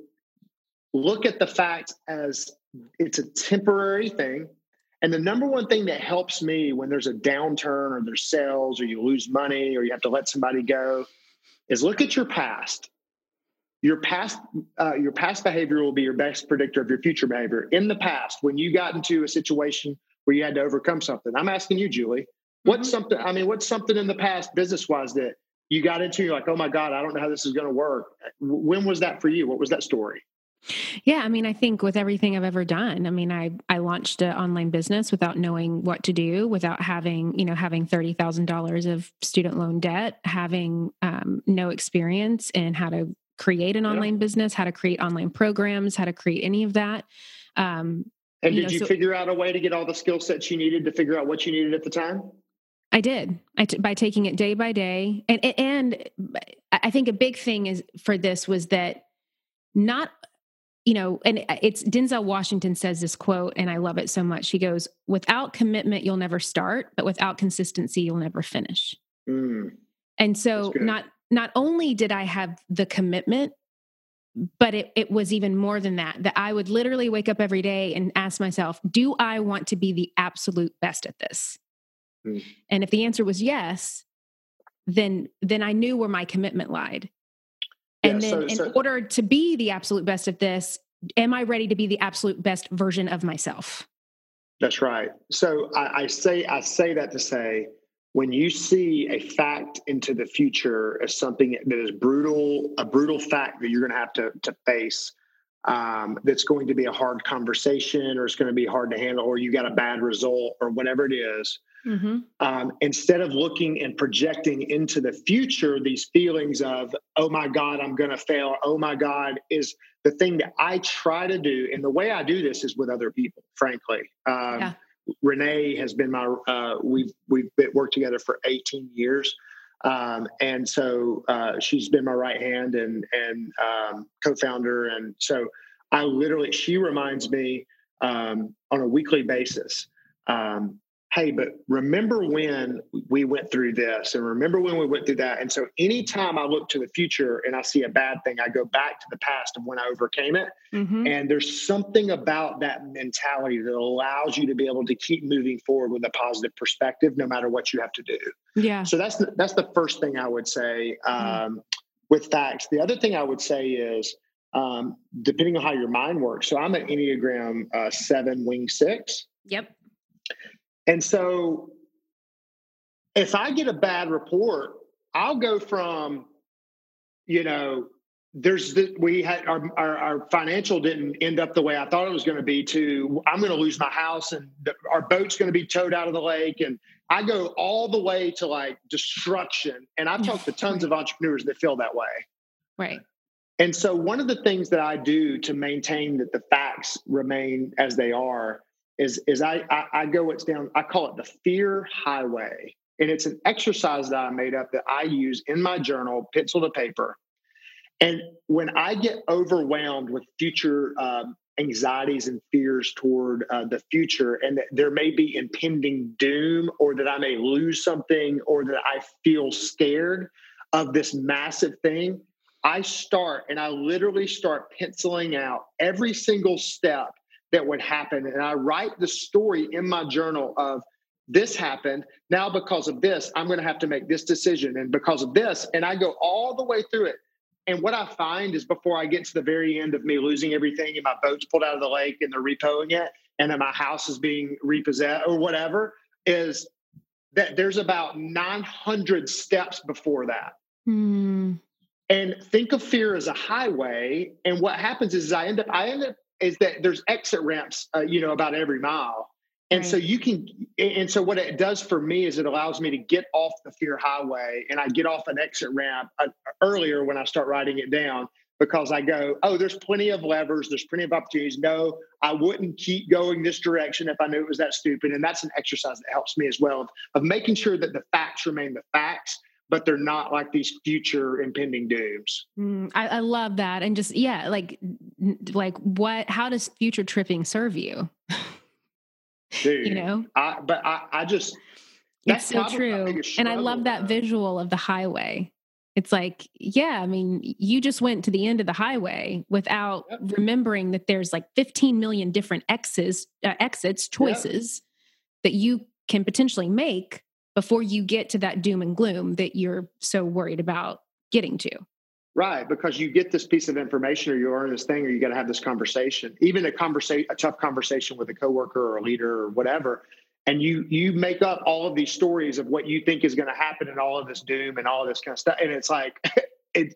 look at the facts as it's a temporary thing. And the number one thing that helps me when there's a downturn or there's sales or you lose money or you have to let somebody go is look at your past. Your past, uh, your past behavior will be your best predictor of your future behavior. In the past, when you got into a situation where you had to overcome something, I'm asking you, Julie, what's Mhm. something? I mean, what's something in the past, business-wise, that you got into? You're like, oh my God, I don't know how this is going to work. When was that for you? What was that story? Yeah, I mean, I think with everything I've ever done, I mean, I I launched an online business without knowing what to do, without having, you know, having thirty thousand dollars of student loan debt, having um, no experience in how to create an Yeah. online business, how to create online programs, how to create any of that. Um, And you did know, you so figure out a way to get all the skill sets you needed to figure out what you needed at the time? I did. I t- by taking it day by day, and and I think a big thing is for this was that not. You know, and it's Denzel Washington says this quote, and I love it so much. He goes, without commitment, you'll never start, but without consistency, you'll never finish. Mm, And that's so good. not, not only did I have the commitment, but it, it was even more than that, that I would literally wake up every day and ask myself, do I want to be the absolute best at this? Mm. And if the answer was yes, then, then I knew where my commitment lied. And Yeah, then so- in so- order to be the absolute best at this, am I ready to be the absolute best version of myself? That's right. So I, I say I say that to say, when you see a fact into the future as something that is brutal, a brutal fact that you're going to have to to face, um, that's going to be a hard conversation, or it's going to be hard to handle, or you got a bad result, or whatever it is. Mm-hmm. Um, instead of looking and projecting into the future, these feelings of, oh my God, I'm going to fail. Oh my God, is the thing that I try to do. And the way I do this is with other people, frankly. Um, Yeah. Renee has been my, uh, we've, we've been, worked together for eighteen years. Um, and so uh, she's been my right hand and, and um, co-founder. And so I literally, she reminds me um, on a weekly basis, um, hey, but remember when we went through this, and remember when we went through that. And so anytime I look to the future and I see a bad thing, I go back to the past of when I overcame it. Mm-hmm. And there's something about that mentality that allows you to be able to keep moving forward with a positive perspective, no matter what you have to do. Yeah. So that's the, that's the first thing I would say um, mm. with facts. The other thing I would say is, um, depending on how your mind works. So I'm an Enneagram uh, seven, wing six. Yep. And so if I get a bad report, I'll go from, you know, there's the, we had our, our, our financial didn't end up the way I thought it was going to be, to I'm going to lose my house and the, our boat's going to be towed out of the lake. And I go all the way to like destruction. And I've talked to tons right. of entrepreneurs that feel that way. Right. And so one of the things that I do to maintain that the facts remain as they are is, is I, I, I go it's down, I call it the fear highway. And it's an exercise that I made up that I use in my journal, pencil to paper. And when I get overwhelmed with future um, anxieties and fears toward uh, the future, and that there may be impending doom, or that I may lose something, or that I feel scared of this massive thing, I start and I literally start penciling out every single step that would happen. And I write the story in my journal of, this happened. Now, because of this, I'm going to have to make this decision. And because of this, and I go all the way through it. And what I find is before I get to the very end of me losing everything and my boat's pulled out of the lake and they're repoing it, and then my house is being repossessed or whatever, is that there's about nine hundred steps before that. Mm. And think of fear as a highway. And what happens is I end up, I end up is that there's exit ramps, uh, you know, about every mile. And right. so you can, and so what it does for me is it allows me to get off the fear highway, and I get off an exit ramp uh, earlier when I start writing it down, because I go, oh, there's plenty of levers. There's plenty of opportunities. No, I wouldn't keep going this direction if I knew it was that stupid. And that's an exercise that helps me as well of, of making sure that the facts remain the facts, but they're not like these future impending dooms. Mm, I, I love that. And just, yeah, like, like what, how does future tripping serve you? Dude, you know, I, but I, I just, it's so true. And I love that visual of the highway. It's like, yeah, I mean, you just went to the end of the highway without yep. remembering that there's like fifteen million different exits, uh, exits, choices yep. that you can potentially make before you get to that doom and gloom that you're so worried about getting to. Right, because you get this piece of information, or you learn this thing, or you got to have this conversation, even a conversation, a tough conversation with a coworker or a leader or whatever, and you you make up all of these stories of what you think is going to happen, and all of this doom and all of this kind of stuff, and it's like it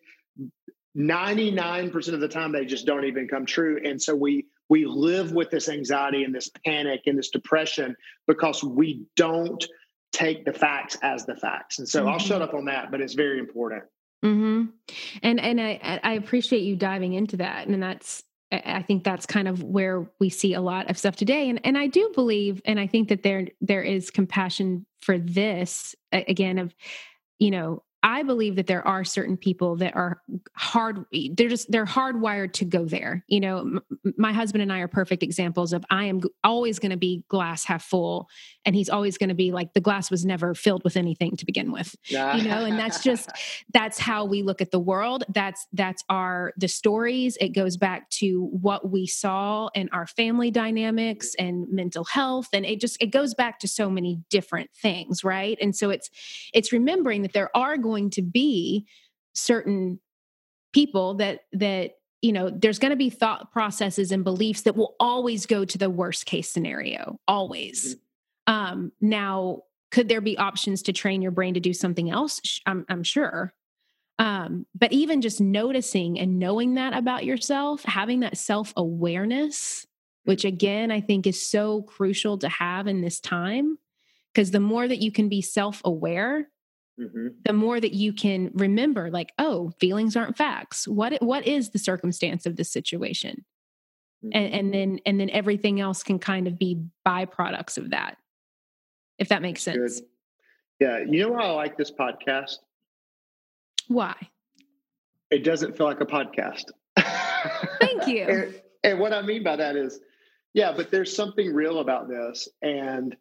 ninety-nine percent of the time they just don't even come true, and so we we live with this anxiety and this panic and this depression because we don't take the facts as the facts, and so mm-hmm. I'll shut up on that, but it's very important. Mm-hmm. And, and I, I appreciate you diving into that. And that's, I think that's kind of where we see a lot of stuff today. And, and I do believe, and I think that there, there is compassion for this again of, you know, I believe that there are certain people that are hard, they're just, they're hardwired to go there. You know, m- my husband and I are perfect examples of, I am g- always going to be glass half full. And he's always going to be like, the glass was never filled with anything to begin with, nah. you know, and that's just, that's how we look at the world. That's, that's our, the stories. It goes back to what we saw in our family dynamics and mental health. And it just, it goes back to so many different things. Right. And so it's, it's remembering that there are going to be certain people that, that, you know, there's going to be thought processes and beliefs that will always go to the worst case scenario, always. Mm-hmm. Um, now, could there be options to train your brain to do something else? I'm, I'm sure. Um, but even just noticing and knowing that about yourself, having that self-awareness, which again, I think is so crucial to have in this time, because the more that you can be self-aware, mm-hmm. the more that you can remember, like, oh, feelings aren't facts. What, what is the circumstance of this situation? Mm-hmm. And, and then, and then everything else can kind of be byproducts of that. If that makes sense. Good. Yeah. You know why I like this podcast? Why? It doesn't feel like a podcast. Thank you. and, and what I mean by that is, yeah, but there's something real about this. And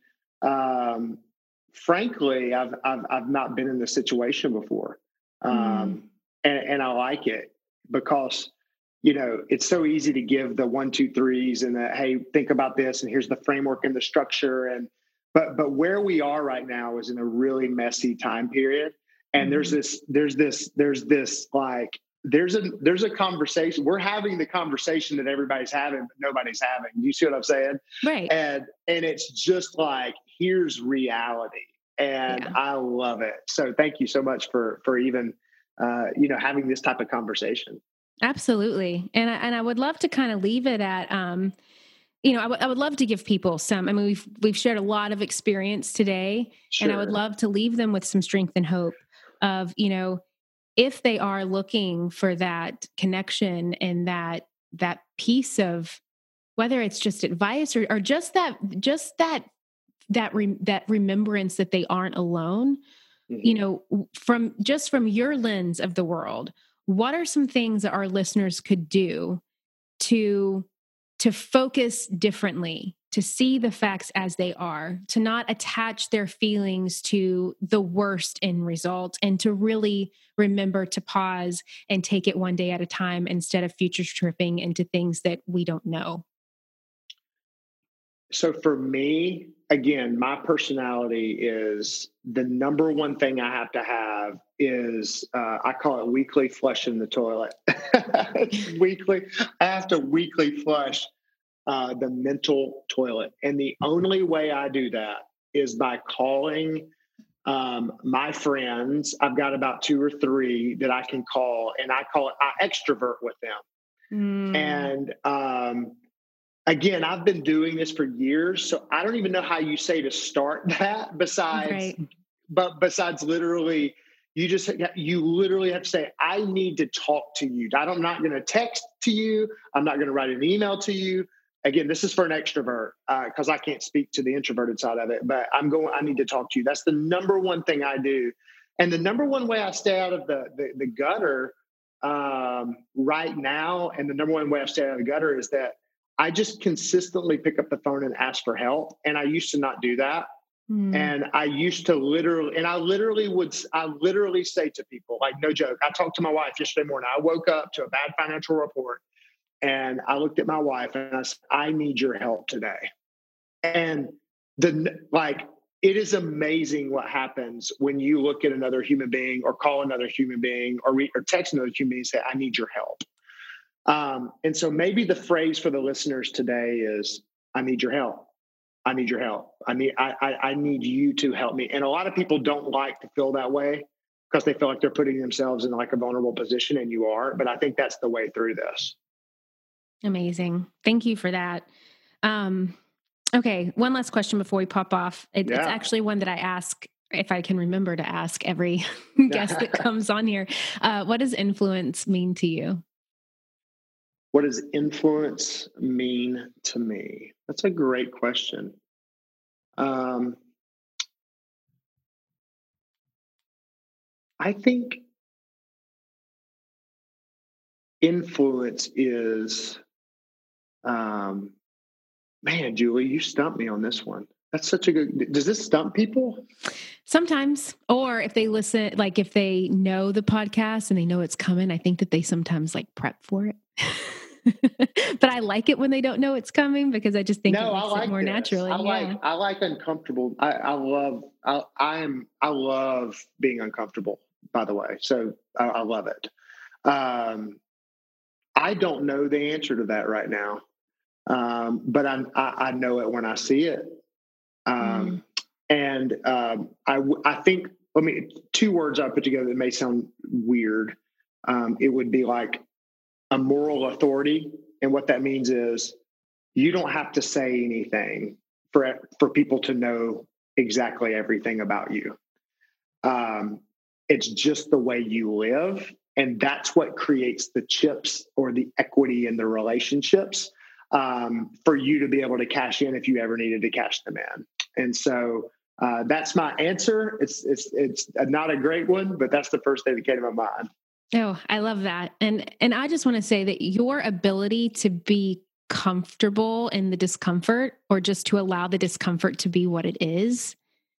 um, frankly, I've, I've, I've not been in this situation before. Um, mm. and, and I like it because, you know, it's so easy to give the one, two, threes and the, hey, think about this. And here's the framework and the structure. And, But but where we are right now is in a really messy time period, and mm-hmm. there's this there's this there's this like there's a there's a conversation. We're having the conversation that everybody's having, but nobody's having. You see what I'm saying? Right. And and it's just like, here's reality, and yeah. I love it. So thank you so much for for even uh, you know having this type of conversation. Absolutely, and I, and I would love to kind of leave it at. Um, You know, I, w- I would love to give people some, I mean, we've, we've shared a lot of experience today, sure. and I would love to leave them with some strength and hope of, you know, if they are looking for that connection and that, that piece of, whether it's just advice or, or just that, just that, that, re, that remembrance that they aren't alone, mm-hmm. you know, from just from your lens of the world, what are some things that our listeners could do to, to focus differently, to see the facts as they are, to not attach their feelings to the worst end result, and to really remember to pause and take it one day at a time instead of future tripping into things that we don't know? So for me, again, my personality is the number one thing I have to have is, uh, I call it weekly flush in the toilet. Weekly. I have to weekly flush uh, the mental toilet. And the only way I do that is by calling um, my friends. I've got about two or three that I can call, and I call it, I extrovert with them. Mm. And, um, Again, I've been doing this for years, so I don't even know how you say to start that besides, right. but besides literally, you just, you literally have to say, I need to talk to you. I'm not going to text to you. I'm not going to write an email to you. Again, this is for an extrovert because uh, I can't speak to the introverted side of it, but I'm going, I need to talk to you. That's the number one thing I do. And the number one way I stay out of the, the, the gutter um, right now, and the number one way I stay out of the gutter is that I just consistently pick up the phone and ask for help. And I used to not do that. Mm. And I used to literally, and I literally would, I literally say to people, like, no joke. I talked to my wife yesterday morning. I woke up to a bad financial report and I looked at my wife and I said, I need your help today. And the, like, it is amazing what happens when you look at another human being or call another human being or, re, or text another human being and say, I need your help. Um, and so maybe the phrase for the listeners today is, I need your help. I need your help. I need, I, I, I need you to help me. And a lot of people don't like to feel that way because they feel like they're putting themselves in like a vulnerable position, and you are, but I think that's the way through this. Amazing. Thank you for that. Um, okay. One last question before we pop off. It, yeah. It's actually one that I ask, if I can remember to ask every guest that comes on here. Uh, what does influence mean to you? What does influence mean to me? That's a great question. Um, I think influence is, um, man, Julie, you stumped me on this one. That's such a good, does this stump people? Sometimes, or if they listen, like if they know the podcast and they know it's coming, I think that they sometimes like prep for it. But I like it when they don't know it's coming because I just think no, it makes I like it more this. naturally. I yeah. like I like uncomfortable. I, I love I, I am I love being uncomfortable, by the way. So I, I love it. Um, I don't know the answer to that right now, um, but I, I I know it when I see it. Um, mm. And um, I I think let me two words I put together that may sound weird. Um, it would be like a moral authority. And what that means is you don't have to say anything for, for people to know exactly everything about you. Um, it's just the way you live. And that's what creates the chips or the equity in the relationships um, for you to be able to cash in if you ever needed to cash them in. And so uh, that's my answer. It's, it's, it's not a great one, but that's the first thing that came to my mind. Oh, I love that. And and I just want to say that your ability to be comfortable in the discomfort, or just to allow the discomfort to be what it is,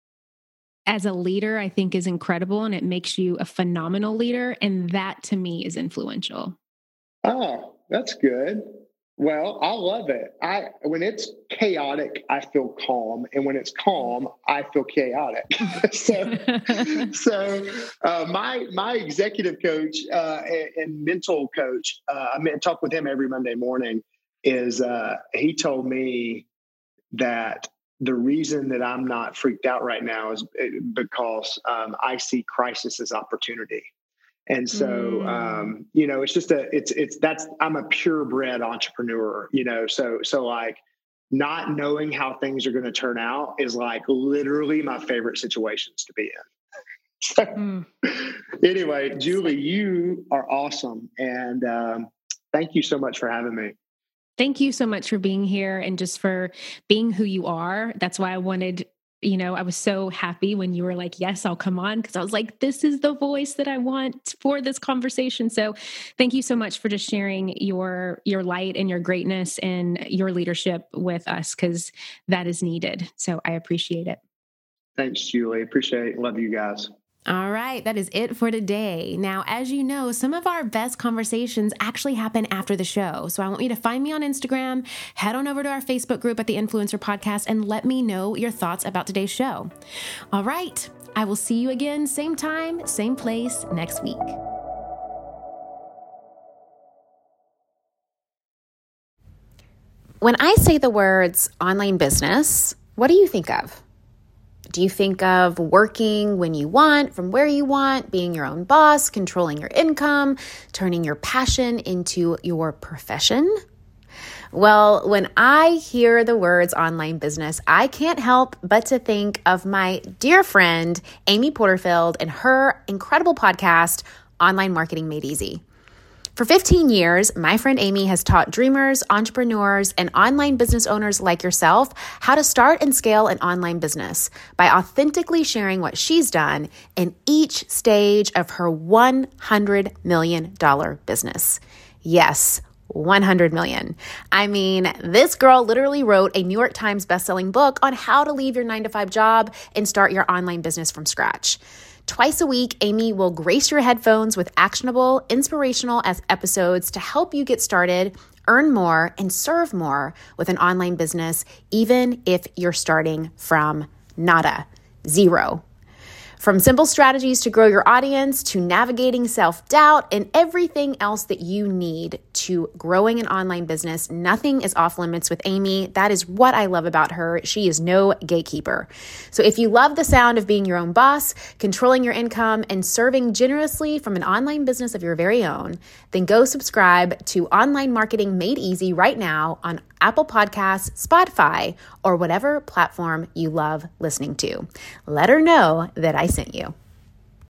as a leader, I think is incredible, and it makes you a phenomenal leader. And that to me is influential. Oh, that's good. Well, I love it. I when it's chaotic, I feel calm, and when it's calm, I feel chaotic. so, so uh, my my executive coach uh, and, and mental coach, uh, I mean, I talk with him every Monday morning. Is uh, he told me that the reason that I'm not freaked out right now is because um, I see crisis as opportunity. And so, um, you know, it's just a, it's, it's, that's, I'm a purebred entrepreneur, you know, so, so like not knowing how things are going to turn out is like literally my favorite situations to be in. So, mm. Anyway, Julie, you are awesome. And um, thank you so much for having me. Thank you so much for being here and just for being who you are. That's why I wanted, you know, I was so happy when you were like, yes, I'll come on, because I was like, this is the voice that I want for this conversation. So thank you so much for just sharing your, your light and your greatness and your leadership with us, because that is needed. So I appreciate it. Thanks, Julie. Appreciate it. Love you guys. All right, that is it for today. Now, as you know, some of our best conversations actually happen after the show. So I want you to find me on Instagram, head on over to our Facebook group at the Influencer Podcast, and let me know your thoughts about today's show. All right, I will see you again, same time, same place next week. When I say the words online business, what do you think of? Do you think of working when you want, from where you want, being your own boss, controlling your income, turning your passion into your profession? Well, when I hear the words online business, I can't help but to think of my dear friend, Amy Porterfield, and her incredible podcast, Online Marketing Made Easy. For fifteen years, my friend Amy has taught dreamers, entrepreneurs, and online business owners like yourself how to start and scale an online business by authentically sharing what she's done in each stage of her one hundred million dollars business. Yes, one hundred million. I mean, this girl literally wrote a New York Times bestselling book on how to leave your nine to five job and start your online business from scratch. Twice a week, Amy will grace your headphones with actionable, inspirational episodes to help you get started, earn more, and serve more with an online business, even if you're starting from nada, zero. From simple strategies to grow your audience, to navigating self-doubt, and everything else that you need to growing an online business, nothing is off limits with Amy. That is what I love about her. She is no gatekeeper. So if you love the sound of being your own boss, controlling your income, and serving generously from an online business of your very own, then go subscribe to Online Marketing Made Easy right now on Apple Podcasts, Spotify, or whatever platform you love listening to. Let her know that I sent you.